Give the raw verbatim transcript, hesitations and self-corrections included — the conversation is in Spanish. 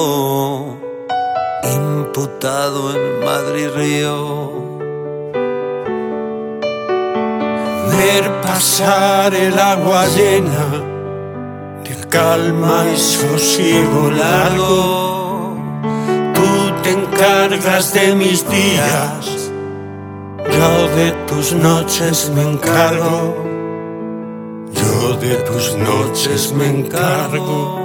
imputado en Madrid Río. Ver pasar el agua llena de calma y sosiego largo. Tú te encargas de mis días, yo de tus noches me encargo. Yo de tus noches me encargo.